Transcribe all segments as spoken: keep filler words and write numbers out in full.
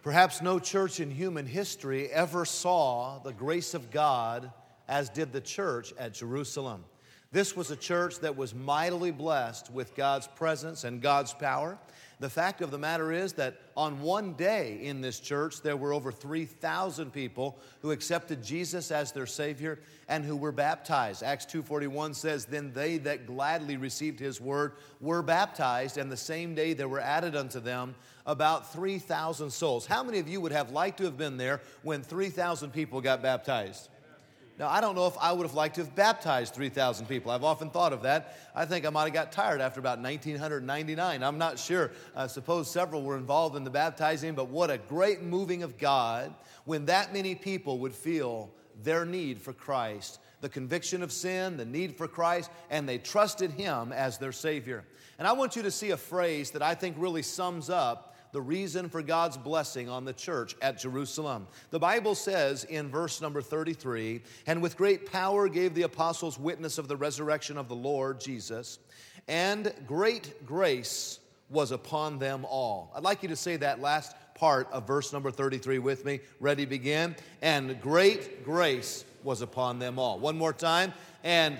Perhaps no church in human history ever saw the grace of God as did the church at Jerusalem. This was a church that was mightily blessed with God's presence and God's power. The fact of the matter is that on one day in this church, there were over three thousand people who accepted Jesus as their Savior and who were baptized. Acts two forty-one says, "Then they that gladly received His word were baptized, and the same day there were added unto them about three thousand souls." How many of you would have liked to have been there when three thousand people got baptized? Now, I don't know if I would have liked to have baptized three thousand people. I've often thought of that. I think I might have got tired after about nineteen ninety-nine. I'm not sure. I suppose several were involved in the baptizing, but what a great moving of God when that many people would feel their need for Christ, the conviction of sin, the need for Christ, and they trusted Him as their Savior. And I want you to see a phrase that I think really sums up the reason for God's blessing on the church at Jerusalem. The Bible says in verse number thirty-three, "And with great power gave the apostles witness of the resurrection of the Lord Jesus, and great grace was upon them all." I'd like you to say that last part of verse number thirty-three with me. Ready, begin. "And great grace was upon them all." One more time. And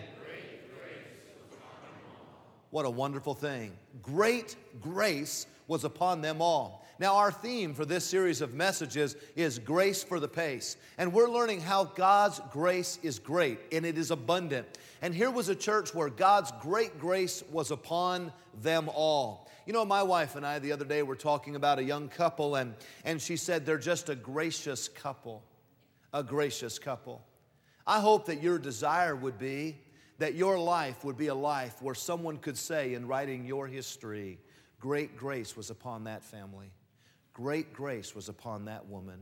what a wonderful thing. Great grace was upon them all. Now, our theme for this series of messages is grace for the pace. And we're learning how God's grace is great and it is abundant. And here was a church where God's great grace was upon them all. You know, my wife and I the other day were talking about a young couple, and, and she said they're just a gracious couple. A gracious couple. I hope that your desire would be that your life would be a life where someone could say in writing your history, great grace was upon that family. Great grace was upon that woman.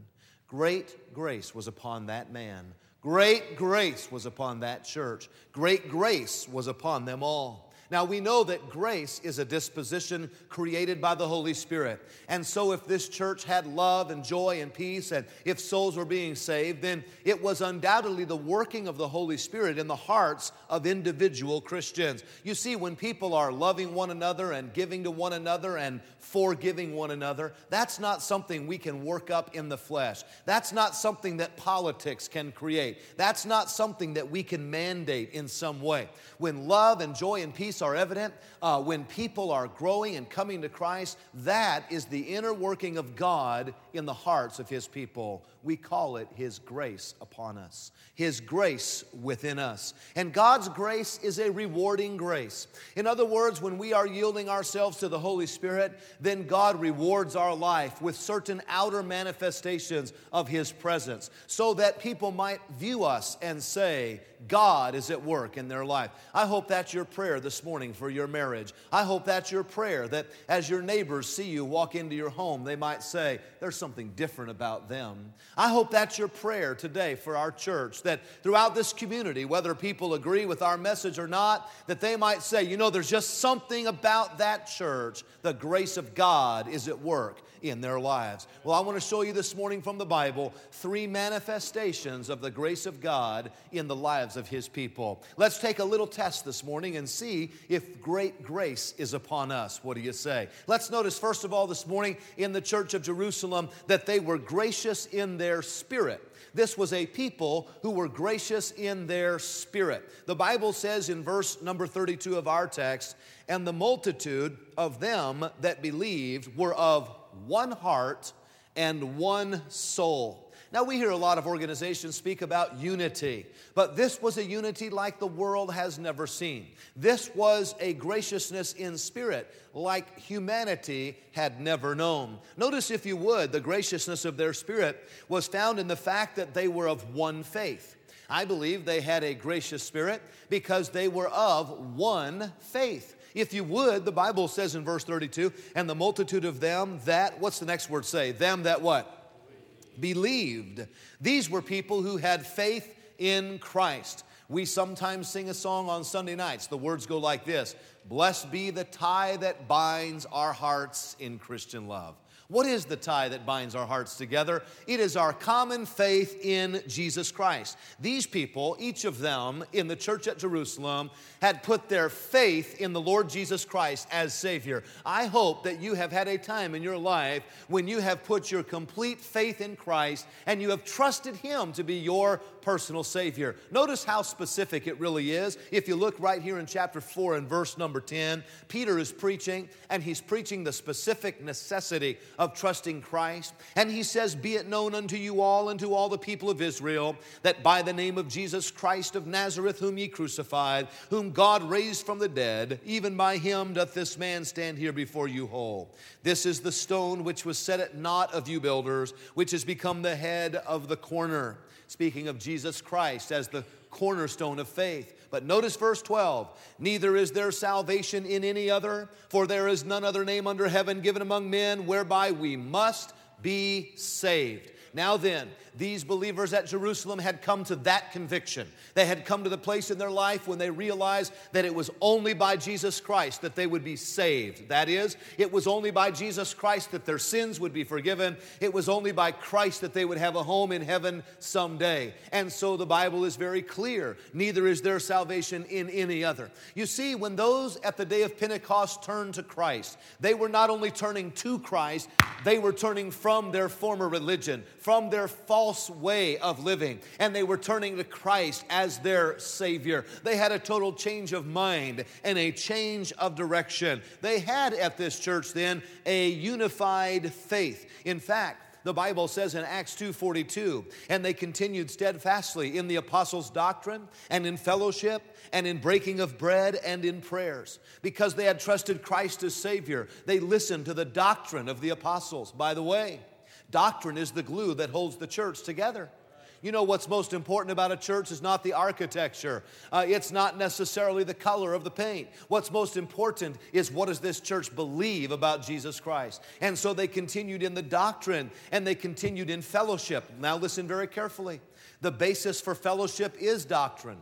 Great grace was upon that man. Great grace was upon that church. Great grace was upon them all. Now, we know that grace is a disposition created by the Holy Spirit. And so if this church had love and joy and peace, and if souls were being saved, then it was undoubtedly the working of the Holy Spirit in the hearts of individual Christians. You see, when people are loving one another and giving to one another and forgiving one another, that's not something we can work up in the flesh. That's not something that politics can create. That's not something that we can mandate in some way. When love and joy and peace are evident, uh, when people are growing and coming to Christ, that is the inner working of God in the hearts of His people. We call it His grace upon us, His grace within us. And God's grace is a rewarding grace. In other words, when we are yielding ourselves to the Holy Spirit, then God rewards our life with certain outer manifestations of His presence, so that people might view us and say, God is at work in their life. I hope that's your prayer this morning for your marriage. I hope that's your prayer, that as your neighbors see you walk into your home, they might say, there's something different about them. I hope that's your prayer today for our church, that throughout this community, whether people agree with our message or not, that they might say, you know, there's just something about that church. The grace of God is at work in their lives. Well, I want to show you this morning from the Bible three manifestations of the grace of God in the lives of His people. Let's take a little test this morning and see if great grace is upon us. What do you say? Let's notice first of all this morning in the church of Jerusalem that they were gracious in their spirit. This was a people who were gracious in their spirit. The Bible says in verse number thirty-two of our text, "And the multitude of them that believed were of one heart and one soul." Now, we hear a lot of organizations speak about unity, but this was a unity like the world has never seen. This was a graciousness in spirit like humanity had never known. Notice, if you would, the graciousness of their spirit was found in the fact that they were of one faith. I believe they had a gracious spirit because they were of one faith. If you would, the Bible says in verse thirty-two, "And the multitude of them that," what's the next word say? Them that what? Believed. These were people who had faith in Christ. We sometimes sing a song on Sunday nights. The words go like this: blessed be the tie that binds our hearts in Christian love. What is the tie that binds our hearts together? It is our common faith in Jesus Christ. These people, each of them in the church at Jerusalem, had put their faith in the Lord Jesus Christ as Savior. I hope that you have had a time in your life when you have put your complete faith in Christ and you have trusted Him to be your personal Savior. Notice how specific it really is. If you look right here in chapter four and verse number ten, Peter is preaching, and he's preaching the specific necessity of trusting Christ. And he says, "Be it known unto you all and to all the people of Israel, that by the name of Jesus Christ of Nazareth, whom ye crucified, whom God raised from the dead, even by him doth this man stand here before you whole. This is the stone which was set at naught of you builders, which has become the head of the corner." Speaking of Jesus Christ as the cornerstone of faith. But notice verse twelve, "Neither is there salvation in any other, for there is none other name under heaven given among men whereby we must be saved." Now then, these believers at Jerusalem had come to that conviction. They had come to the place in their life when they realized that it was only by Jesus Christ that they would be saved. That is, it was only by Jesus Christ that their sins would be forgiven. It was only by Christ that they would have a home in heaven someday. And so the Bible is very clear. Neither is there salvation in any other. You see, when those at the day of Pentecost turned to Christ, they were not only turning to Christ, they were turning from their former religion, from their false way of living, and they were turning to Christ as their Savior. They had a total change of mind and a change of direction. They had at this church then a unified faith. In fact, the Bible says in Acts two forty-two, "And they continued steadfastly in the apostles' doctrine and in fellowship and in breaking of bread and in prayers." Because they had trusted Christ as Savior, they listened to the doctrine of the apostles. By the way, doctrine is the glue that holds the church together. You know what's most important about a church is not the architecture. Uh, it's not necessarily the color of the paint. What's most important is what does this church believe about Jesus Christ. And so they continued in the doctrine and they continued in fellowship. Now listen very carefully. The basis for fellowship is doctrine.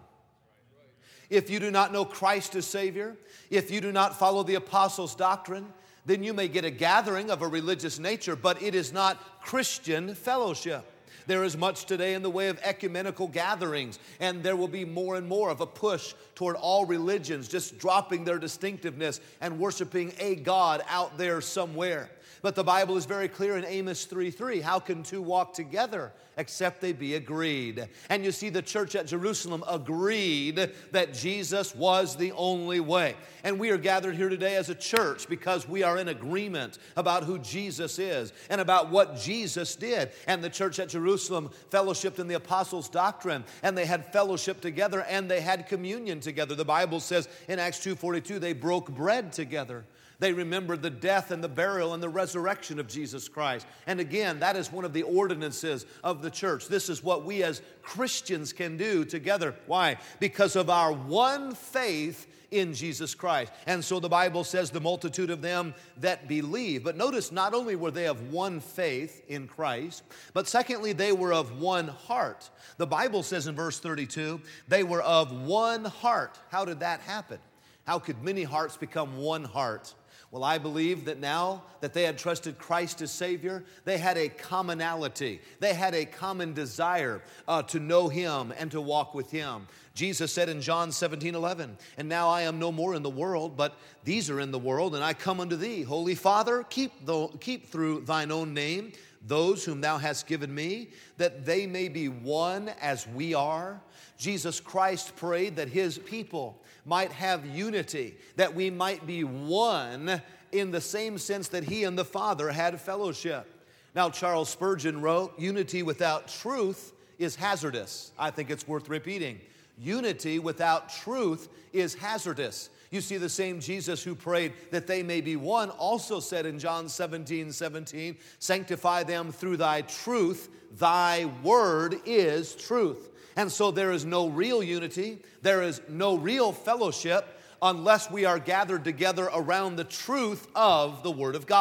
If you do not know Christ as Savior, if you do not follow the apostles' doctrine, then you may get a gathering of a religious nature, but it is not Christian fellowship. There is much today in the way of ecumenical gatherings, and there will be more and more of a push toward all religions just dropping their distinctiveness and worshiping a God out there somewhere. But the Bible is very clear in Amos three three. How can two walk together except they be agreed? And you see, the church at Jerusalem agreed that Jesus was the only way. And we are gathered here today as a church because we are in agreement about who Jesus is and about what Jesus did. And the church at Jerusalem fellowshiped in the apostles' doctrine, and they had fellowship together, and they had communion together. The Bible says in Acts two forty-two, they broke bread together. They remembered the death and the burial and the resurrection of Jesus Christ. And again, that is one of the ordinances of the church. This is what we as Christians can do together. Why? Because of our one faith in Jesus Christ. And so the Bible says the multitude of them that believe. But notice, not only were they of one faith in Christ, but secondly, they were of one heart. The Bible says in verse thirty-two, they were of one heart. How did that happen? How could many hearts become one heart? Well, I believe that now that they had trusted Christ as Savior, they had a commonality. They had a common desire uh, to know Him and to walk with Him. Jesus said in John seventeen eleven, "And now I am no more in the world, but these are in the world, and I come unto thee. Holy Father, keep, the, keep through thine own name those whom thou hast given me, that they may be one as we are." Jesus Christ prayed that His people might have unity, that we might be one in the same sense that He and the Father had fellowship. Now, Charles Spurgeon wrote, "Unity without truth is hazardous." I think it's worth repeating. Unity without truth is hazardous. You see, the same Jesus who prayed that they may be one also said in John seventeen seventeen, "Sanctify them through thy truth, thy word is truth." And so there is no real unity, there is no real fellowship unless we are gathered together around the truth of the Word of God.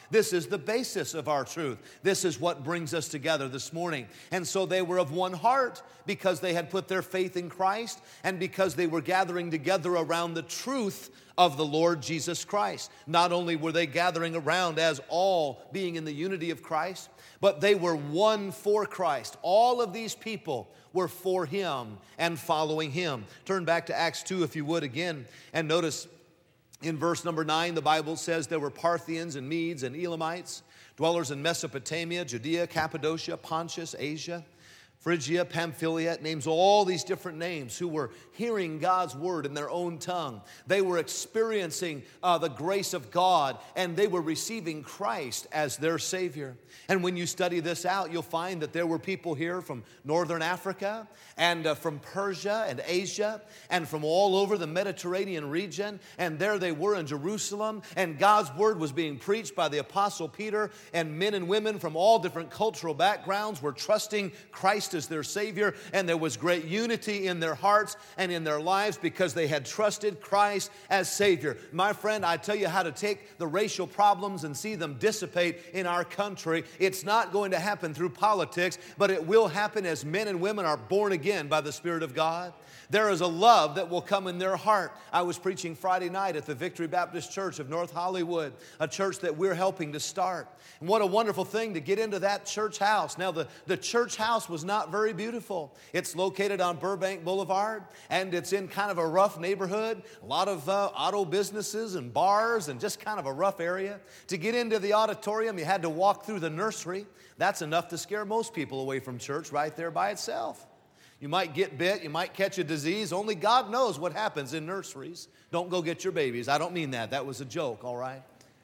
This is the basis of our truth. This is what brings us together this morning. And so they were of one heart because they had put their faith in Christ and because they were gathering together around the truth of the Lord Jesus Christ. Not only were they gathering around as all being in the unity of Christ, but they were one for Christ. All of these people were for Him and following Him. Turn back to Acts two if you would again, and notice in verse number nine, the Bible says there were Parthians and Medes and Elamites, dwellers in Mesopotamia, Judea, Cappadocia, Pontus, Asia, Phrygia, Pamphylia. It names all these different names who were hearing God's word in their own tongue. They were experiencing uh, the grace of God, and they were receiving Christ as their Savior. And when you study this out, you'll find that there were people here from northern Africa and uh, from Persia and Asia and from all over the Mediterranean region. And there they were in Jerusalem, and God's word was being preached by the Apostle Peter, and men and women from all different cultural backgrounds were trusting Christ as their Savior, and there was great unity in their hearts and in their lives because they had trusted Christ as Savior. My friend, I tell you how to take the racial problems and see them dissipate in our country. It's not going to happen through politics, but it will happen as men and women are born again by the Spirit of God. There is a love that will come in their heart. I was preaching Friday night at the Victory Baptist Church of North Hollywood, a church that we're helping to start. And what a wonderful thing to get into that church house. Now, the, the church house was not very beautiful. It's located on Burbank Boulevard, and it's in kind of a rough neighborhood, a lot of uh, auto businesses and bars, and just kind of a rough area. To get into the auditorium, you had to walk through the nursery. That's enough to scare most people away from church right there by itself. You might get bit, you might catch a disease. Only God knows what happens in nurseries. Don't go get your babies. I don't mean that. That was a joke, all right?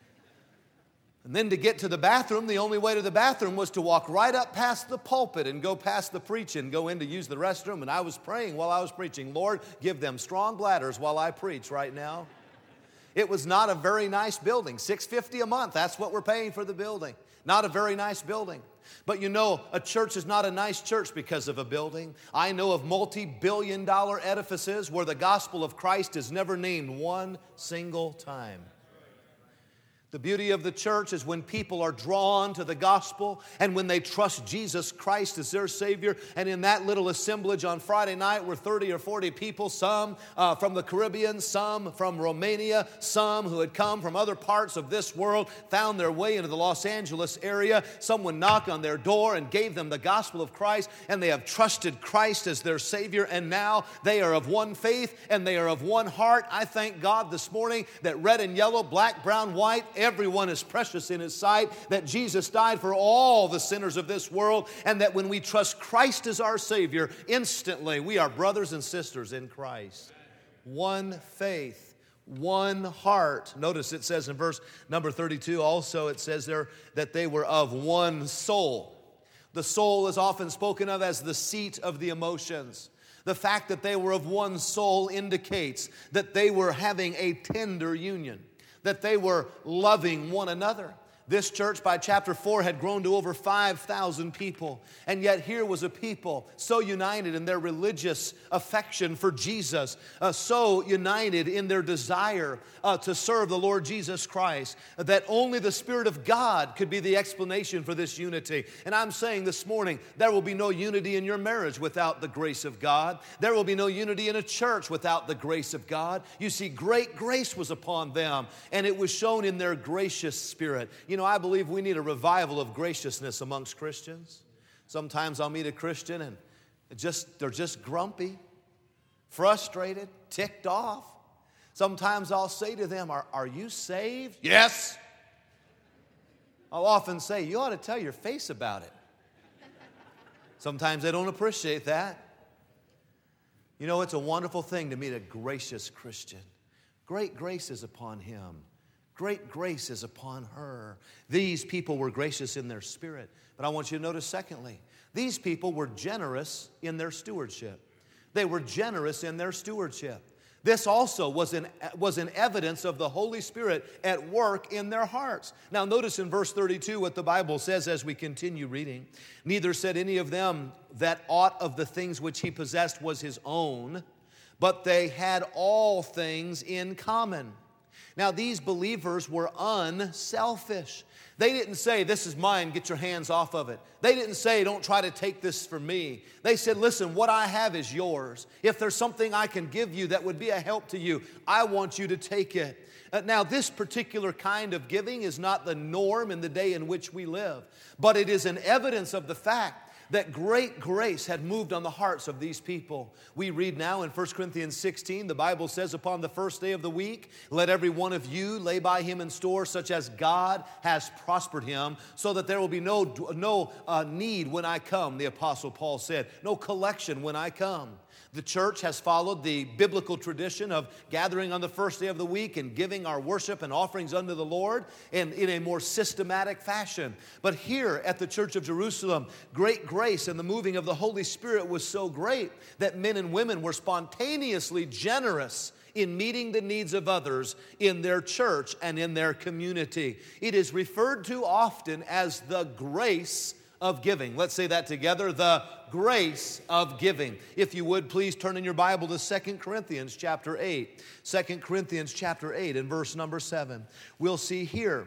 And then to get to the bathroom, the only way to the bathroom was to walk right up past the pulpit and go past the preaching, go in to use the restroom. And I was praying while I was preaching, Lord, give them strong bladders while I preach right now. It was not a very nice building. six hundred fifty dollars a month, that's what we're paying for the building. Not a very nice building. But you know, a church is not a nice church because of a building. I know of multi-billion dollar edifices where the gospel of Christ is never named one single time. The beauty of the church is when people are drawn to the gospel and when they trust Jesus Christ as their Savior. And in that little assemblage on Friday night were thirty or forty people, some uh, from the Caribbean, some from Romania, some who had come from other parts of this world, found their way into the Los Angeles area. Someone knocked on their door and gave them the gospel of Christ, and they have trusted Christ as their Savior, and now they are of one faith and they are of one heart. I thank God this morning that red and yellow, black, brown, white, everyone is precious in His sight, that Jesus died for all the sinners of this world, and that when we trust Christ as our Savior, instantly we are brothers and sisters in Christ. One faith, one heart. Notice it says in verse number thirty-two also, it says there that they were of one soul. The soul is often spoken of as the seat of the emotions. The fact that they were of one soul indicates that they were having a tender union, that they were loving one another. This church by chapter four had grown to over five thousand people. And yet here was a people so united in their religious affection for Jesus, uh, so united in their desire uh, to serve the Lord Jesus Christ, that only the Spirit of God could be the explanation for this unity. And I'm saying this morning, there will be no unity in your marriage without the grace of God. There will be no unity in a church without the grace of God. You see, great grace was upon them, and it was shown in their gracious spirit. You know, I believe we need a revival of graciousness amongst Christians. Sometimes I'll meet a Christian and it just they're just grumpy, frustrated, ticked off. Sometimes I'll say to them, are, are you saved? Yes. I'll often say, you ought to tell your face about it. Sometimes they don't appreciate that. You know, it's a wonderful thing to meet a gracious Christian. Great grace is upon him. Great grace is upon her. These people were gracious in their spirit. But I want you to notice, secondly, these people were generous in their stewardship. They were generous in their stewardship. This also was an, was an evidence of the Holy Spirit at work in their hearts. Now notice in verse thirty-two what the Bible says as we continue reading. Neither said any of them that aught of the things which he possessed was his own, but they had all things in common. Now, these believers were unselfish. They didn't say, this is mine, get your hands off of it. They didn't say, don't try to take this from me. They said, listen, what I have is yours. If there's something I can give you that would be a help to you, I want you to take it. Uh, now, this particular kind of giving is not the norm in the day in which we live, but it is an evidence of the fact that great grace had moved on the hearts of these people. We read now in First Corinthians sixteen, the Bible says, upon the first day of the week, let every one of you lay by him in store such as God has prospered him, so that there will be no, no uh, need when I come, the Apostle Paul said, no collection when I come. The church has followed the biblical tradition of gathering on the first day of the week and giving our worship and offerings unto the Lord in, in a more systematic fashion. But here at the Church of Jerusalem, great grace and the moving of the Holy Spirit was so great that men and women were spontaneously generous in meeting the needs of others in their church and in their community. It is referred to often as the grace of giving. Let's say that together, the grace of giving. If you would, please turn in your Bible to Second Corinthians chapter eight. Second Corinthians chapter eight and verse number seven. We'll see here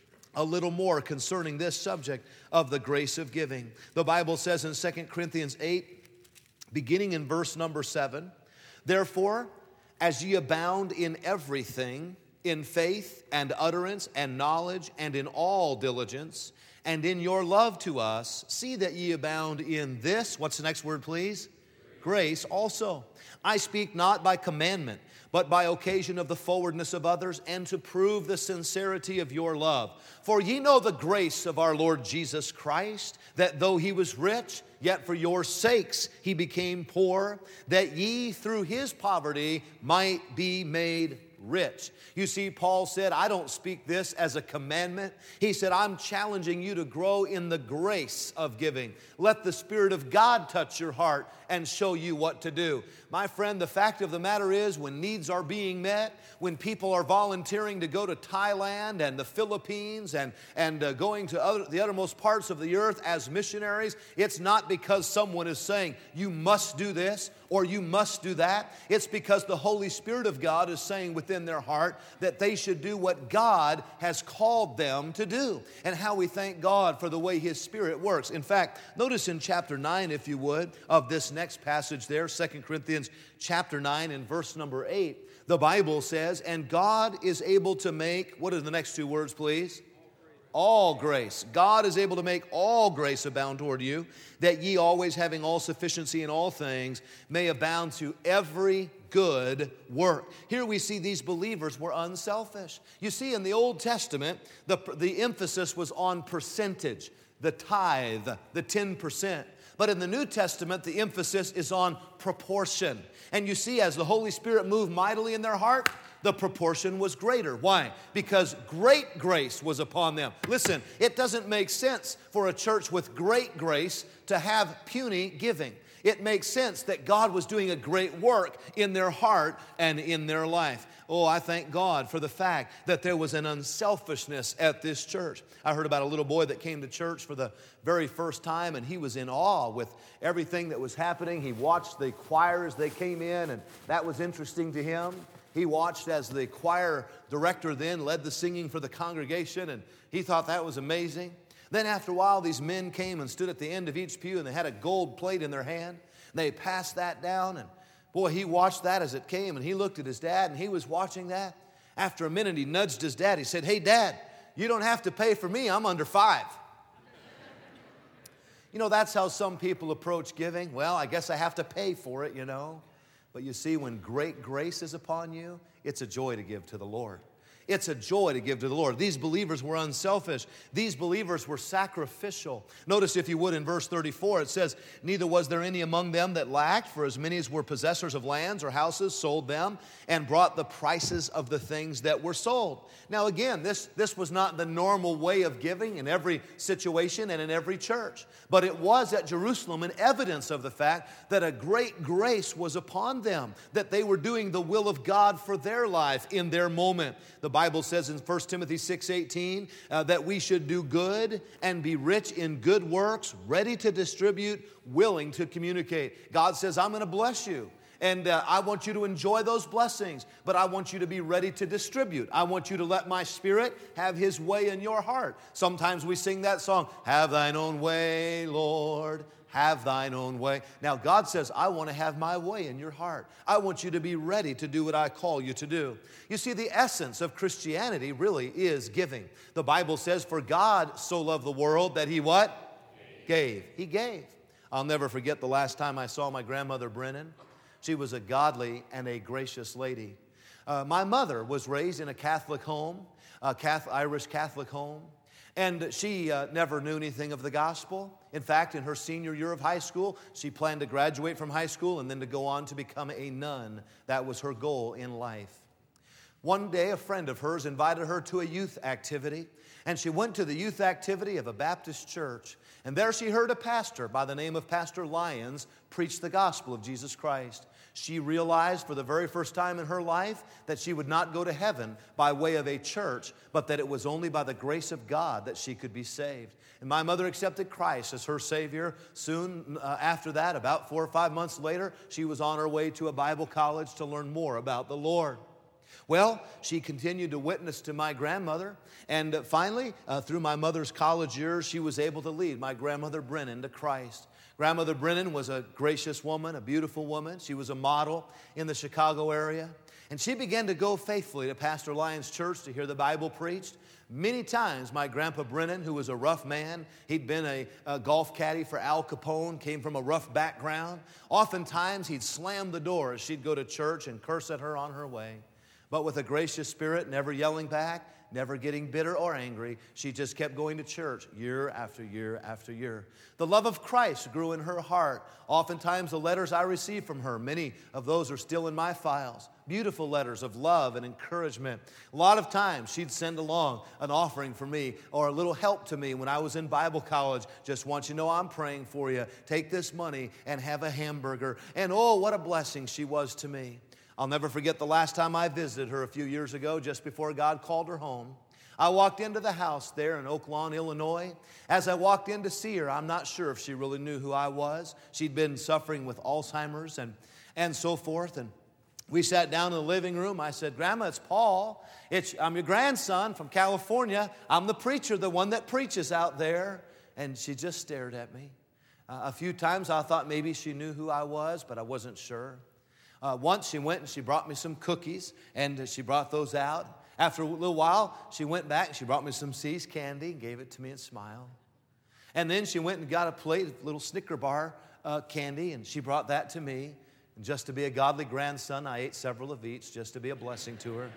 a little more concerning this subject of the grace of giving. The Bible says in Second Corinthians eight, beginning in verse number seven, therefore, as ye abound in everything, in faith and utterance and knowledge and in all diligence, and in your love to us, see that ye abound in this. What's the next word, please? Grace also. I speak not by commandment, but by occasion of the forwardness of others, and to prove the sincerity of your love. For ye know the grace of our Lord Jesus Christ, that though he was rich, yet for your sakes he became poor, that ye through his poverty might be made rich. You see, Paul said, I don't speak this as a commandment. He said, I'm challenging you to grow in the grace of giving. Let the Spirit of God touch your heart and show you what to do. My friend, the fact of the matter is, when needs are being met, when people are volunteering to go to Thailand and the Philippines and, and uh, going to other, the uttermost parts of the earth as missionaries, it's not because someone is saying, you must do this or you must do that. It's because the Holy Spirit of God is saying within their heart that they should do what God has called them to do. And how we thank God for the way His Spirit works. In fact, notice in chapter nine, if you would, of this next passage there, Second Corinthians chapter nine and verse number eight, the Bible says, and God is able to make, what are the next two words, please? All grace. God is able to make all grace abound toward you, that ye always having all sufficiency in all things may abound to every good work. Here we see these believers were unselfish. You see, in the Old Testament, the, the emphasis was on percentage, the tithe, the ten percent. But in the New Testament, the emphasis is on proportion. And you see, as the Holy Spirit moved mightily in their heart, the proportion was greater. Why? Because great grace was upon them. Listen, it doesn't make sense for a church with great grace to have puny giving. It makes sense that God was doing a great work in their heart and in their life. Oh, I thank God for the fact that there was an unselfishness at this church. I heard about a little boy that came to church for the very first time, and he was in awe with everything that was happening. He watched the choir as they came in, and that was interesting to him. He watched as the choir director then led the singing for the congregation, and he thought that was amazing. Then after a while, these men came and stood at the end of each pew, and they had a gold plate in their hand. They passed that down, and boy, he watched that as it came, and he looked at his dad, and he was watching that. After a minute, he nudged his dad. He said, hey, Dad, you don't have to pay for me. I'm under five. You know, that's how some people approach giving. Well, I guess I have to pay for it, you know. But you see, when great grace is upon you, it's a joy to give to the Lord. It's a joy to give to the Lord. These believers were unselfish. These believers were sacrificial. Notice, if you would, in verse thirty-four, it says, neither was there any among them that lacked, for as many as were possessors of lands or houses sold them and brought the prices of the things that were sold. Now again, this, this was not the normal way of giving in every situation and in every church. But it was at Jerusalem an evidence of the fact that a great grace was upon them, that they were doing the will of God for their life in their moment. The Bible says in First Timothy six eighteen uh, that we should do good and be rich in good works, ready to distribute, willing to communicate. God says, I'm going to bless you. and uh, I want you to enjoy those blessings, but I want you to be ready to distribute. I want you to let my Spirit have His way in your heart. Sometimes we sing that song, have thine own way, Lord, have thine own way. Now God says, I want to have my way in your heart. I want you to be ready to do what I call you to do. You see, the essence of Christianity really is giving. The Bible says, for God so loved the world that He what? Gave. He gave. I'll never forget the last time I saw my grandmother Brennan. She was a godly and a gracious lady. Uh, my mother was raised in a Catholic home, a Catholic, Irish Catholic home. And she uh, never knew anything of the gospel. In fact, in her senior year of high school, she planned to graduate from high school and then to go on to become a nun. That was her goal in life. One day, a friend of hers invited her to a youth activity, and she went to the youth activity of a Baptist church. And there she heard a pastor by the name of Pastor Lyons preach the gospel of Jesus Christ. She realized for the very first time in her life that she would not go to heaven by way of a church, but that it was only by the grace of God that she could be saved. And my mother accepted Christ as her Savior. Soon uh, after that, about four or five months later, she was on her way to a Bible college to learn more about the Lord. Well, she continued to witness to my grandmother, and uh, finally, uh, through my mother's college years, she was able to lead my grandmother Brennan to Christ. Grandmother Brennan was a gracious woman, a beautiful woman. She was a model in the Chicago area, and she began to go faithfully to Pastor Lyons' church to hear the Bible preached. Many times, my grandpa Brennan, who was a rough man, he'd been a, a golf caddy for Al Capone, came from a rough background. Oftentimes, he'd slam the door as she'd go to church and curse at her on her way. But with a gracious spirit, never yelling back, never getting bitter or angry, she just kept going to church year after year after year. The love of Christ grew in her heart. Oftentimes, the letters I received from her, many of those are still in my files. Beautiful letters of love and encouragement. A lot of times, she'd send along an offering for me or a little help to me when I was in Bible college. Just want you to know I'm praying for you. Take this money and have a hamburger. And oh, what a blessing she was to me. I'll never forget the last time I visited her a few years ago, just before God called her home. I walked into the house there in Oak Lawn, Illinois. As I walked in to see her, I'm not sure if she really knew who I was. She'd been suffering with Alzheimer's and, and so forth. And we sat down in the living room. I said, Grandma, it's Paul. It's, I'm your grandson from California. I'm the preacher, the one that preaches out there. And she just stared at me. Uh, a few times I thought maybe she knew who I was, but I wasn't sure. Uh, once she went and she brought me some cookies, and she brought those out. After a little while, she went back and she brought me some See's candy and gave it to me and smiled. And then she went and got a plate of little Snicker bar uh, candy, and she brought that to me. And just to be a godly grandson, I ate several of each just to be a blessing to her.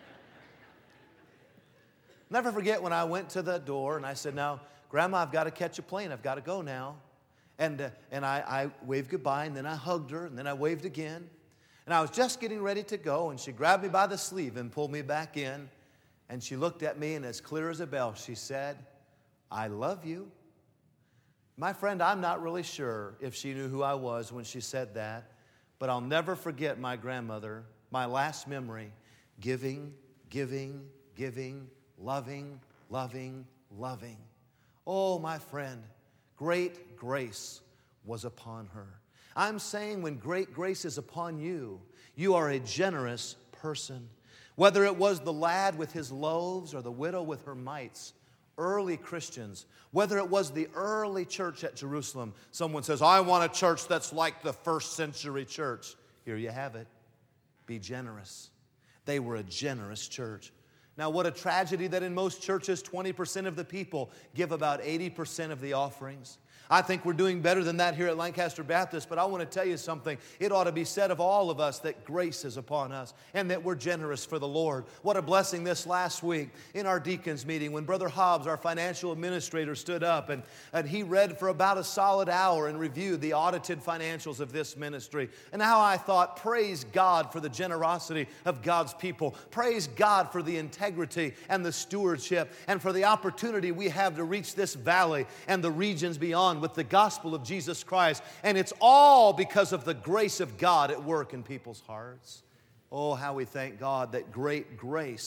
Never forget when I went to the door and I said, now, Grandma, I've got to catch a plane. I've got to go now. And, uh, and I, I waved goodbye, and then I hugged her, and then I waved again. And I was just getting ready to go, and she grabbed me by the sleeve and pulled me back in. And she looked at me, and as clear as a bell, she said, I love you. My friend, I'm not really sure if she knew who I was when she said that, but I'll never forget my grandmother, my last memory, giving, giving, giving, loving, loving, loving. Oh, my friend, great grace was upon her. I'm saying when great grace is upon you, you are a generous person. Whether it was the lad with his loaves or the widow with her mites, early Christians, whether it was the early church at Jerusalem, someone says, I want a church that's like the first century church. Here you have it. Be generous. They were a generous church. Now, what a tragedy that in most churches, twenty percent of the people give about eighty percent of the offerings. I think we're doing better than that here at Lancaster Baptist, but I want to tell you something. It ought to be said of all of us that grace is upon us and that we're generous for the Lord. What a blessing this last week in our deacons meeting when Brother Hobbs, our financial administrator, stood up and, and he read for about a solid hour and reviewed the audited financials of this ministry. And how I thought, praise God for the generosity of God's people. Praise God for the integrity and the stewardship and for the opportunity we have to reach this valley and the regions beyond with the gospel of Jesus Christ. And it's all because of the grace of God at work in people's hearts. Oh, how we thank God that great grace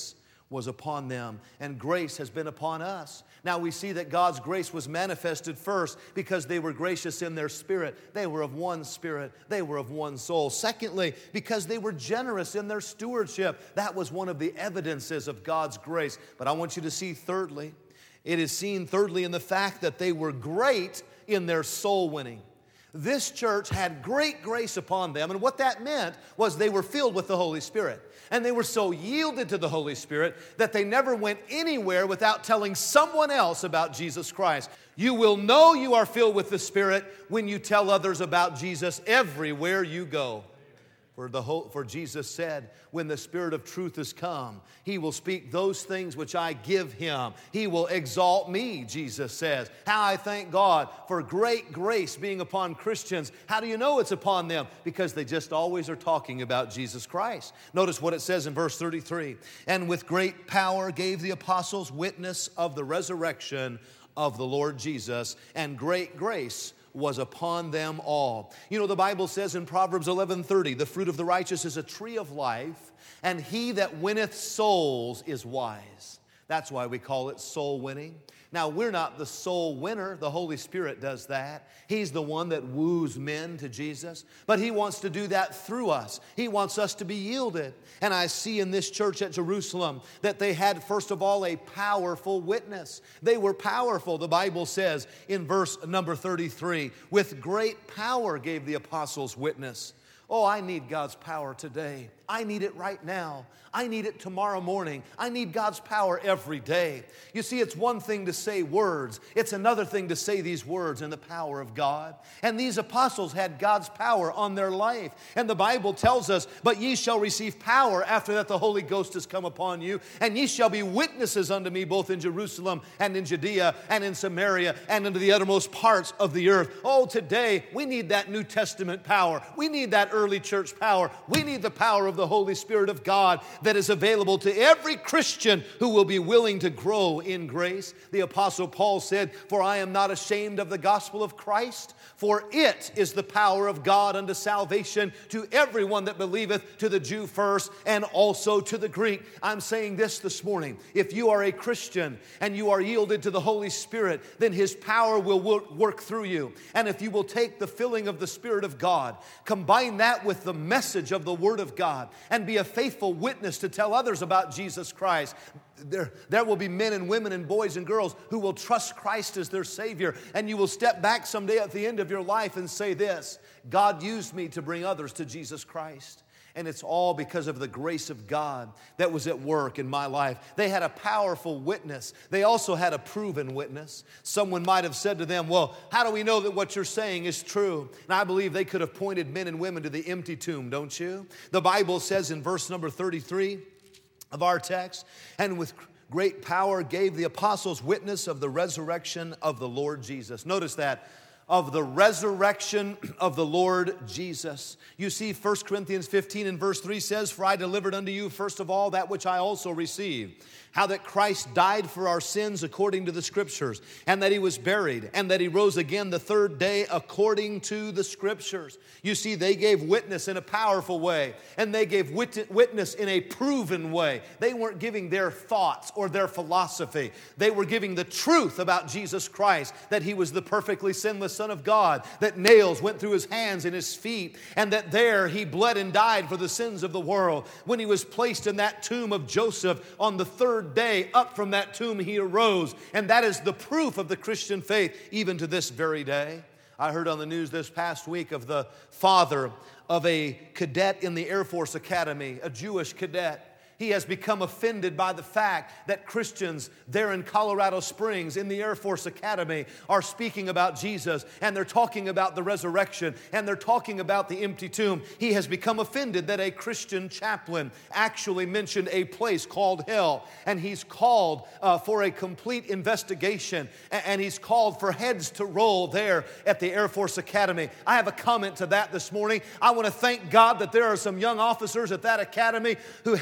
was upon them, and grace has been upon us. Now we see that God's grace was manifested first because they were gracious in their spirit. They were of one spirit. They were of one soul. Secondly, because they were generous in their stewardship. That was one of the evidences of God's grace. But I want you to see thirdly, it is seen thirdly in the fact that they were great in their soul winning. This church had great grace upon them, and what that meant was they were filled with the Holy Spirit. And they were so yielded to the Holy Spirit that they never went anywhere without telling someone else about Jesus Christ. You will know you are filled with the Spirit when you tell others about Jesus everywhere you go. For, the whole, for Jesus said, when the Spirit of truth has come, He will speak those things which I give Him. He will exalt me, Jesus says. How I thank God for great grace being upon Christians. How do you know it's upon them? Because they just always are talking about Jesus Christ. Notice what it says in verse thirty-three. And with great power gave the apostles witness of the resurrection of the Lord Jesus, and great grace was upon them all. You know, the Bible says in Proverbs eleven thirty, the fruit of the righteous is a tree of life, and he that winneth souls is wise. That's why we call it soul winning. Now, we're not the soul winner. The Holy Spirit does that. He's the one that woos men to Jesus. But He wants to do that through us. He wants us to be yielded. And I see in this church at Jerusalem that they had, first of all, a powerful witness. They were powerful. The Bible says in verse number thirty-three, with great power gave the apostles witness. Oh, I need God's power today. I need it right now. I need it tomorrow morning. I need God's power every day. You see, it's one thing to say words. It's another thing to say these words in the power of God. And these apostles had God's power on their life. And the Bible tells us, but ye shall receive power after that the Holy Ghost has come upon you. And ye shall be witnesses unto me both in Jerusalem and in Judea and in Samaria and into the uttermost parts of the earth. Oh, today we need that New Testament power. We need that early church power. We need the power of the Holy Spirit of God that is available to every Christian who will be willing to grow in grace. The Apostle Paul said, for I am not ashamed of the gospel of Christ, for it is the power of God unto salvation to everyone that believeth, to the Jew first and also to the Greek. I'm saying this this morning. If you are a Christian and you are yielded to the Holy Spirit, then His power will work through you. And if you will take the filling of the Spirit of God, combine that with the message of the Word of God, and be a faithful witness to tell others about Jesus Christ, There, there will be men and women and boys and girls who will trust Christ as their Savior. And you will step back someday at the end of your life and say this, God used me to bring others to Jesus Christ. And it's all because of the grace of God that was at work in my life. They had a powerful witness. They also had a proven witness. Someone might have said to them, well, how do we know that what you're saying is true? And I believe they could have pointed men and women to the empty tomb, don't you? The Bible says in verse number thirty-three of our text, and with great power gave the apostles witness of the resurrection of the Lord Jesus. Notice that. Of the resurrection of the Lord Jesus. You see, First Corinthians fifteen and verse three says, for I delivered unto you first of all that which I also received, how that Christ died for our sins according to the Scriptures, and that He was buried, and that He rose again the third day according to the Scriptures. You see, they gave witness in a powerful way, and they gave wit- witness in a proven way. They weren't giving their thoughts or their philosophy. They were giving the truth about Jesus Christ, that He was the perfectly sinless Son of God, that nails went through His hands and His feet, and that there He bled and died for the sins of the world. When He was placed in that tomb of Joseph on the third day, up from that tomb He arose. And that is the proof of the Christian faith, even to this very day. I heard on the news this past week of the father of a cadet in the Air Force Academy, a Jewish cadet. He has become offended by the fact that Christians there in Colorado Springs in the Air Force Academy are speaking about Jesus, and they're talking about the resurrection, and they're talking about the empty tomb. He has become offended that a Christian chaplain actually mentioned a place called hell, and he's called uh, for a complete investigation, and he's called for heads to roll there at the Air Force Academy. I have a comment to that this morning. I want to thank God that there are some young officers at that academy who have some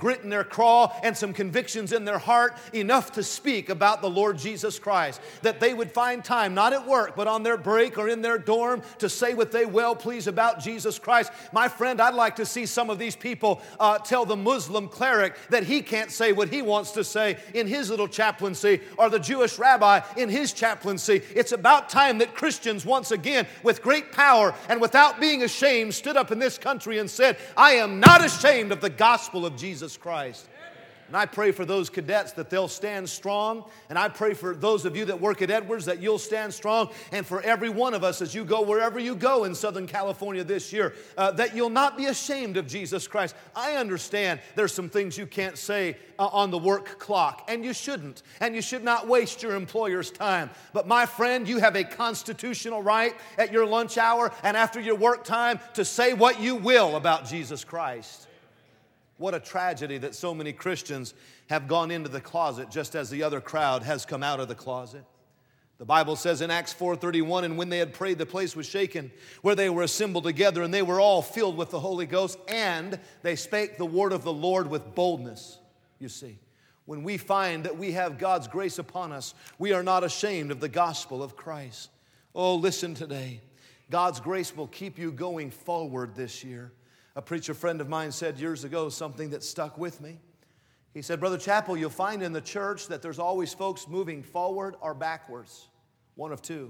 grit in their craw and some convictions in their heart enough to speak about the Lord Jesus Christ. That they would find time, not at work, but on their break or in their dorm, to say what they well please about Jesus Christ. My friend, I'd like to see some of these people uh, tell the Muslim cleric that he can't say what he wants to say in his little chaplaincy, or the Jewish rabbi in his chaplaincy. It's about time that Christians once again, with great power and without being ashamed, stood up in this country and said, I am not ashamed of the gospel of Jesus Christ. And I pray for those cadets that they'll stand strong. And I pray for those of you that work at Edwards that you'll stand strong. And for every one of us as you go wherever you go in Southern California this year, uh, that you'll not be ashamed of Jesus Christ. I understand there's some things you can't say uh, on the work clock. And you shouldn't. And you should not waste your employer's time. But my friend, you have a constitutional right at your lunch hour and after your work time to say what you will about Jesus Christ. What a tragedy that so many Christians have gone into the closet just as the other crowd has come out of the closet. The Bible says in Acts four thirty-one, and when they had prayed, the place was shaken, where they were assembled together, and they were all filled with the Holy Ghost, and they spake the word of the Lord with boldness. You see, when we find that we have God's grace upon us, we are not ashamed of the gospel of Christ. Oh, listen today. God's grace will keep you going forward this year. A preacher friend of mine said years ago something that stuck with me. He said, Brother Chappell, you'll find in the church that there's always folks moving forward or backwards. One of two.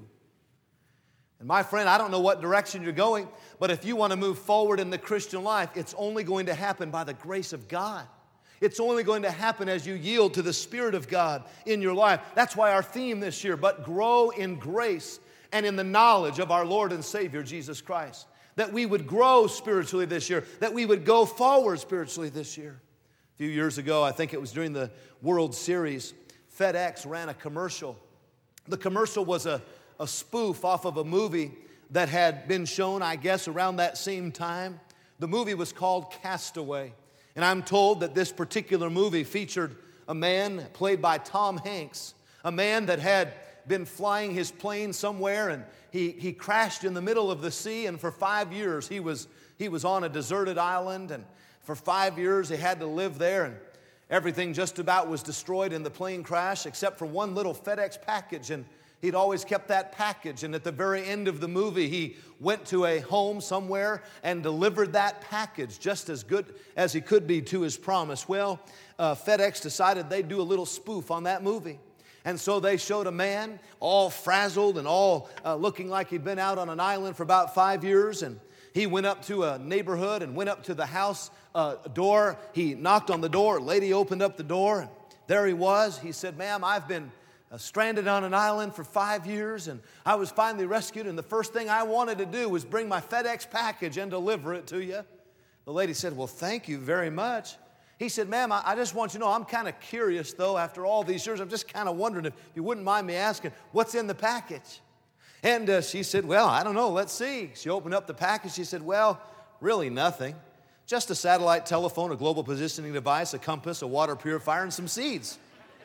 And my friend, I don't know what direction you're going, but if you want to move forward in the Christian life, it's only going to happen by the grace of God. It's only going to happen as you yield to the Spirit of God in your life. That's why our theme this year, but grow in grace and in the knowledge of our Lord and Savior, Jesus Christ. That we would grow spiritually this year, that we would go forward spiritually this year. A few years ago, I think it was during the World Series, FedEx ran a commercial. The commercial was a, a spoof off of a movie that had been shown, I guess, around that same time. The movie was called Castaway. And I'm told that this particular movie featured a man played by Tom Hanks, a man that had been flying his plane somewhere, and he, he crashed in the middle of the sea, and for five years he was, he was on a deserted island, and for five years he had to live there, and everything just about was destroyed in the plane crash except for one little FedEx package, and he'd always kept that package. And at the very end of the movie, he went to a home somewhere and delivered that package just as good as he could be to his promise. Well, uh, FedEx decided they'd do a little spoof on that movie. And so they showed a man all frazzled and all uh, looking like he'd been out on an island for about five years. And he went up to a neighborhood and went up to the house uh, door. He knocked on the door. A lady opened up the door. And there he was. He said, ma'am, I've been uh, stranded on an island for five years. And I was finally rescued. And the first thing I wanted to do was bring my FedEx package and deliver it to you. The lady said, well, thank you very much. He said, ma'am, I just want you to know, I'm kind of curious, though, after all these years. I'm just kind of wondering if you wouldn't mind me asking, what's in the package? And uh, she said, well, I don't know. Let's see. She opened up the package. She said, well, really nothing. Just a satellite telephone, a global positioning device, a compass, a water purifier, and some seeds.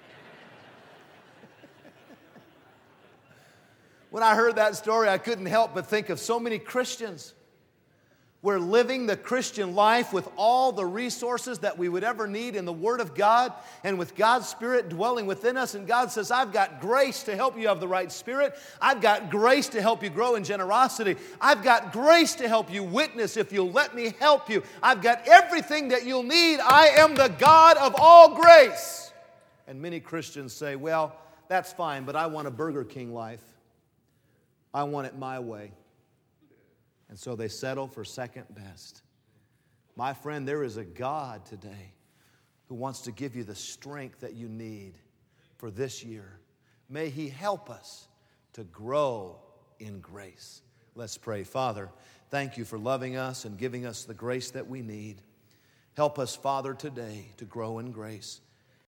When I heard that story, I couldn't help but think of so many Christians. We're living the Christian life with all the resources that we would ever need in the Word of God and with God's Spirit dwelling within us. And God says, I've got grace to help you have the right spirit. I've got grace to help you grow in generosity. I've got grace to help you witness if you'll let me help you. I've got everything that you'll need. I am the God of all grace. And many Christians say, well, that's fine, but I want a Burger King life. I want it my way. And so they settle for second best. My friend, there is a God today who wants to give you the strength that you need for this year. May He help us to grow in grace. Let's pray. Father, thank you for loving us and giving us the grace that we need. Help us, Father, today to grow in grace.